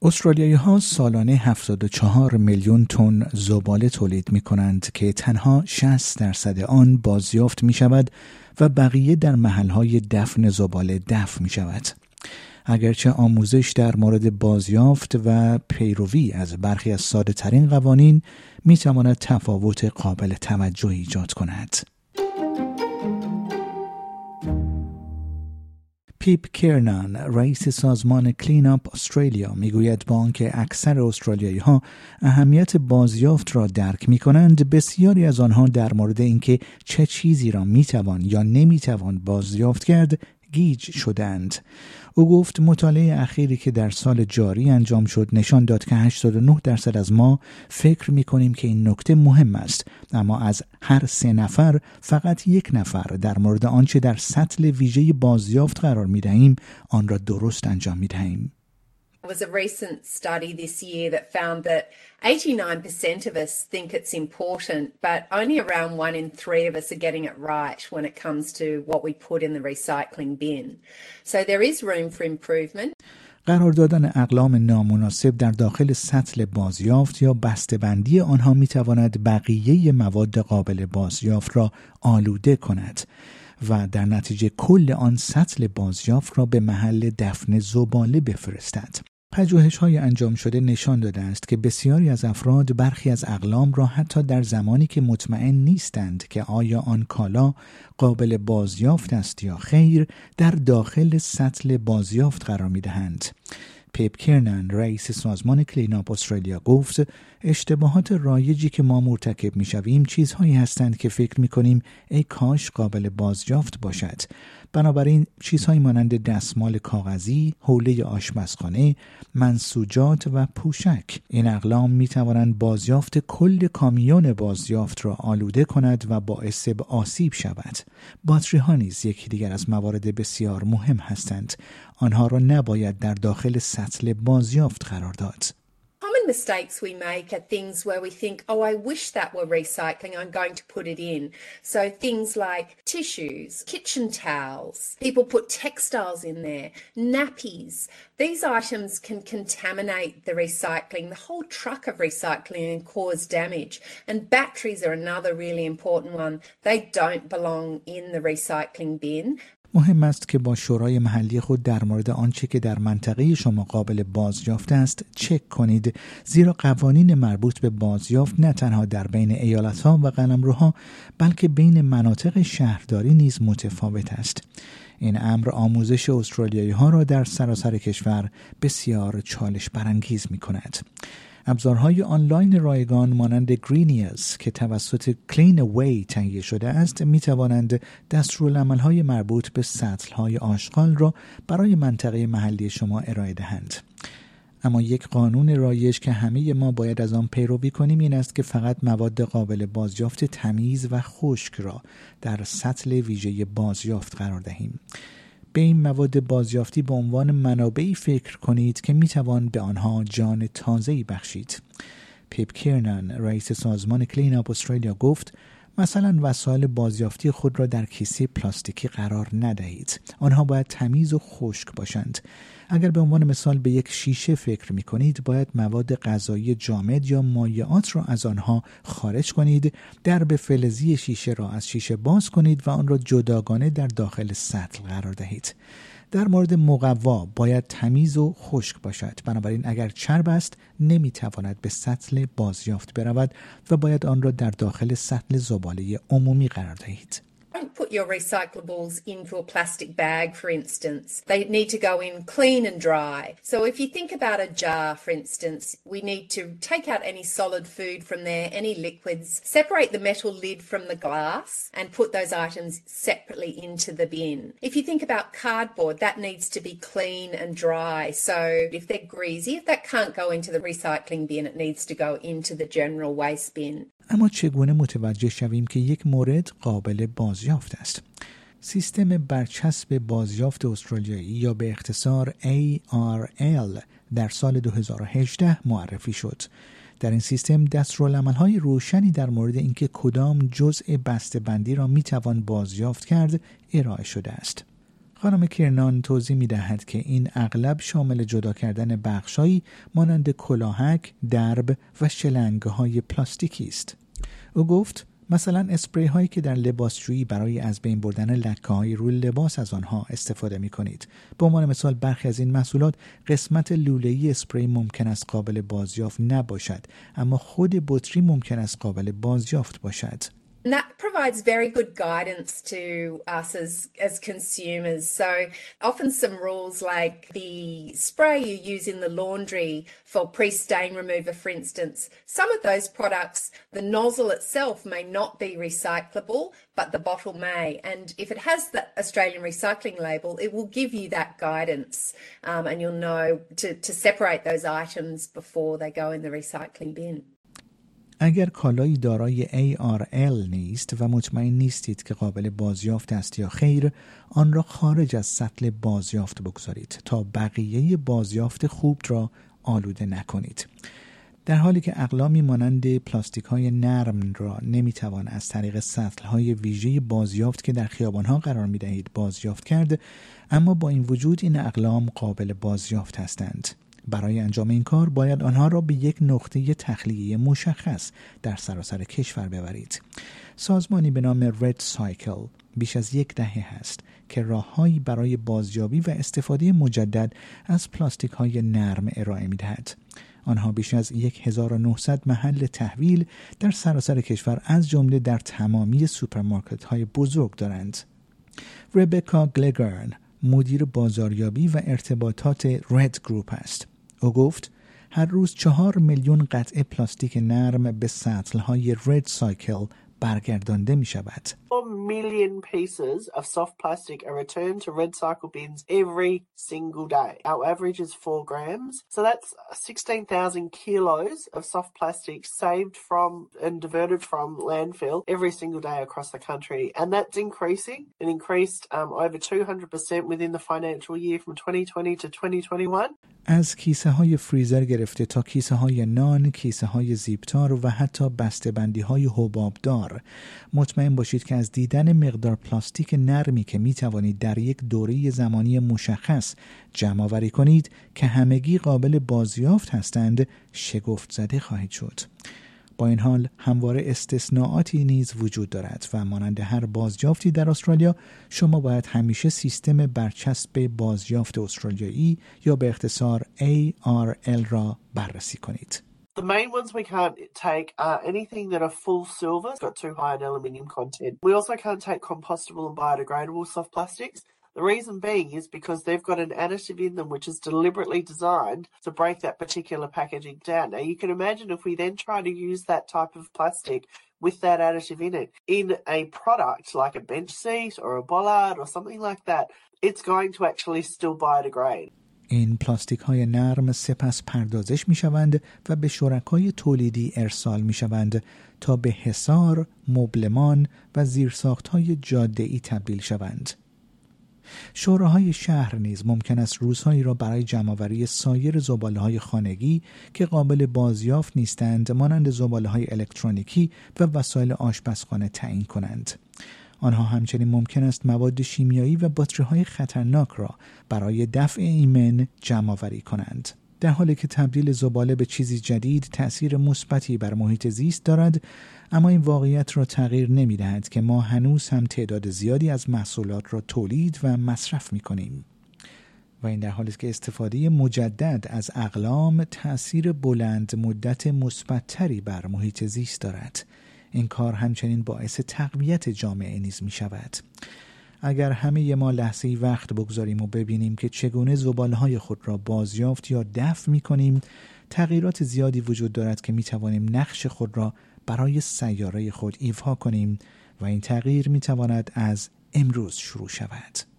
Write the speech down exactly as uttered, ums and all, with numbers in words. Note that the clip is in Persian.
استرالیایی‌ها سالانه هفتاد و چهار میلیون تن زباله تولید می‌کنند که تنها شصت درصد آن بازیافت می‌شود و بقیه در محل‌های دفن زباله دفن می‌شود. اگرچه آموزش در مورد بازیافت و پیروی از برخی از ساده‌ترین قوانین می‌تواند تفاوت قابل توجهی ایجاد کند. پیپ کیرنان، رئیس سازمان کلین اپ استرالیا، میگوید با آنکه اکثر استرالیایی ها اهمیت بازیافت را درک می کنند، بسیاری از آنها در مورد اینکه چه چیزی را می توان یا نمی توان بازیافت کرد گیج شدند. او گفت مطالعه اخیری که در سال جاری انجام شد نشان داد که هشتاد و نه درصد از ما فکر می کنیم که این نکته مهم است، اما از هر سه نفر فقط یک نفر در مورد آنچه در سطل ویژه بازیافت قرار می دهیم آن را درست انجام می دهیم. There was a recent study this year that found that eighty-nine percent of us think it's important, but only around one in three of us are getting it right when it comes to what we put in the recycling bin. So there is room for improvement. قرار دادن اقلام نامناسب در داخل سطل بازیافت یا بسته‌بندی آنها می‌تواند بقیه مواد قابل بازیافت را آلوده کند و در نتیجه کل آن سطل بازیافت را به محل دفن زباله بفرستد. پژوهش‌های انجام شده نشان داده است که بسیاری از افراد برخی از اقلام را حتی در زمانی که مطمئن نیستند که آیا آن کالا قابل بازیافت است یا خیر در داخل سطل بازیافت قرار می‌دهند. پیپ کیرنان، رئیس سازمان کلین اپ استرالیا، گفت اشتباهات رایجی که ما مرتکب می‌شویم چیزهایی هستند که فکر می‌کنیم ای کاش قابل بازیافت باشد. بنابراین چیزهایی مانند دستمال کاغذی، حوله آشپزخانه، منسوجات و پوشک، این اقلام می‌توانند بازیافت کل کامیون بازیافت را آلوده کند و باعث به آسیب شود. باتری‌ها نیز یکی دیگر از موارد بسیار مهم هستند. آنها را نباید در داخل سطل بازیافت قرار داد. Common mistakes we make are things where we think, oh, I wish that were recycling, I'm going to put it in. So things like tissues, kitchen towels, people put textiles in there, nappies. These items can contaminate the recycling, the whole truck of recycling, and cause damage. And batteries are another really important one. They don't belong in the recycling bin. مهم است که با شورای محلی خود در مورد آنچه که در منطقه شما قابل بازیافت است چک کنید، زیرا قوانین مربوط به بازیافت نه تنها در بین ایالت‌ها و قلمروها بلکه بین مناطق شهرداری نیز متفاوت است. این امر آموزش استرالیایی‌ها را در سراسر کشور بسیار چالش برانگیز می‌کند. ابزارهای آنلاین رایگان مانند گرینیز که توسط کلین اوی تهیه شده است می توانند دستورالعمل‌های مربوط به سطل‌های آشغال را برای منطقه محلی شما ارائه دهند. اما یک قانون رایج که همه ما باید از آن پیروی کنیم این است که فقط مواد قابل بازیافت تمیز و خشک را در سطل ویژه بازیافت قرار دهیم. به این مواد بازیافتی به عنوان منابعی فکر کنید که میتوان به آنها جان تازه‌ای بخشید. پیپ کیرنان، رئیس سازمان کلین اپ استرالیا، گفت مثلا وسایل بازیافتی خود را در کیسه پلاستیکی قرار ندهید. آنها باید تمیز و خشک باشند. اگر به عنوان مثال به یک شیشه فکر می کنید باید مواد غذایی جامد یا مایعات را از آنها خارج کنید، درب فلزی شیشه را از شیشه باز کنید و آن را جداگانه در داخل سطل قرار دهید. در مورد مقوا باید تمیز و خشک باشد، بنابراین اگر چرب است نمیتواند به سطل بازیافت برود و باید آن را در داخل سطل زباله عمومی قرار دهید. Don't put your recyclables into a plastic bag, for instance. They need to go in clean and dry. So if you think about a jar, for instance, we need to take out any solid food from there, any liquids, separate the metal lid from the glass and put those items separately into the bin. If you think about cardboard, that needs to be clean and dry. So if they're greasy, if that can't go into the recycling bin, it needs to go into the general waste bin. اما چگونه متوجه شویم که یک مورد قابل بازیافت است؟ سیستم برچسب بازیافت استرالیایی یا به اختصار ای آر ال در سال دو هزار و هجده معرفی شد. در این سیستم دستورالعمل‌های روشنی در مورد اینکه کدام جزء بسته‌بندی را می‌توان بازیافت کرد ارائه شده است. خانم کیرنان توضیح می دهد که این اغلب شامل جدا کردن بخشایی مانند کلاهک، درب و شلنگ‌های پلاستیکی است. او گفت مثلا اسپری هایی که در لباسشویی برای از بین بردن لکه های روی لباس از آنها استفاده می کنید. به عنوان مثال برخی از این محصولات قسمت لوله‌ای اسپری ممکن است قابل بازیافت نباشد، اما خود بطری ممکن است قابل بازیافت باشد. And that provides very good guidance to us as, as consumers. So often some rules like the spray you use in the laundry for pre-stain remover, for instance, some of those products, the nozzle itself may not be recyclable, but the bottle may. And if it has the Australian recycling label, it will give you that guidance um, and you'll know to, to separate those items before they go in the recycling bin. اگر کالایی دارای ای آر ال نیست و مطمئن نیستید که قابل بازیافت است یا خیر، آن را خارج از سطل بازیافت بگذارید تا بقیه بازیافت خوب را آلوده نکنید. در حالی که اقلامی مانند پلاستیک های نرم را نمیتوان از طریق سطل های ویژه بازیافت که در خیابان ها قرار می دهید بازیافت کرد، اما با این وجود این اقلام قابل بازیافت هستند. برای انجام این کار باید آنها را به یک نقطه تخلیه مشخص در سراسر کشور ببرید. سازمانی به نام رد سایکل بیش از یک دهه است که راههایی برای بازیابی و استفاده مجدد از پلاستیک های نرم ارائه می دهد. آنها بیش از هزار و نهصد محل تحویل در سراسر کشور از جمله در تمامی سوپرمارکت های بزرگ دارند. ربکا گلگرن مدیر بازاریابی و ارتباطات رد گروپ است. او گفت هر روز چهار میلیون قطعه پلاستیک نرم به سطل‌های رد سایکل برگردانده می شود. four million pieces of soft plastic are returned to red cycle bins every single day. Our average is four grams. So that's sixteen thousand kilos of soft plastic saved from and diverted from landfill every single day across the country. And that's increasing. It increased um, over two hundred percent within the financial year from twenty twenty to twenty twenty-one. از کیسه های فریزر گرفته تا کیسه های نان، کیسه های زیبتار و حتی بسته بندی های حبابدار، مطمئن باشید که از دیدن مقدار پلاستیک نرمی که می توانید در یک دوره زمانی مشخص جمع آوری کنید که همگی قابل بازیافت هستند، شگفت زده خواهید شد. با این حال همواره استثناءاتی نیز وجود دارد و مانند هر بازیافتی در استرالیا شما باید همیشه سیستم برچسب بازیافت استرالیایی یا به اختصار ای آر ال را بررسی کنید. The main ones we can't take are anything that are full silver, it's got too high an aluminium content. We also can't take compostable and biodegradable soft plastics. The reason being is because they've got an additive in them which is deliberately designed to break that particular packaging down. Now you can imagine if we then try to use that type of plastic with that additive in it in a product like a bench seat or a bollard or something like that, it's going to actually still biodegrade. این پلاستیک های نرم سپس پردازش می شوند و به شرکای تولیدی ارسال می شوند تا به حصار، مبلمان و زیرساخت های جاده‌ای تبدیل شوند. شوراهای شهر نیز ممکن است روزهایی را برای جمع‌آوری سایر زباله‌های خانگی که قابل بازیافت نیستند مانند زباله‌های الکترونیکی و وسایل آشپزخانه تعیین کنند. آنها همچنین ممکن است مواد شیمیایی و باتری‌های خطرناک را برای دفع ایمن جمع‌آوری کنند. در حالی که تبدیل زباله به چیزی جدید تأثیر مثبتی بر محیط زیست دارد، اما این واقعیت را تغییر نمی‌دهد که ما هنوز هم تعداد زیادی از محصولات را تولید و مصرف می‌کنیم. و این در حالی است که استفاده مجدد از اقلام تأثیر بلند مدت مثبت‌تری بر محیط زیست دارد. این کار همچنین باعث تقویت جامعه نیز می شود. اگر همه ما لحظه‌ای وقت بگذاریم و ببینیم که چگونه زباله‌های خود را بازیافت یا دفع می کنیم، تغییرات زیادی وجود دارد که می توانیم نقش خود را برای سیاره خود ایفا کنیم و این تغییر می تواند از امروز شروع شود.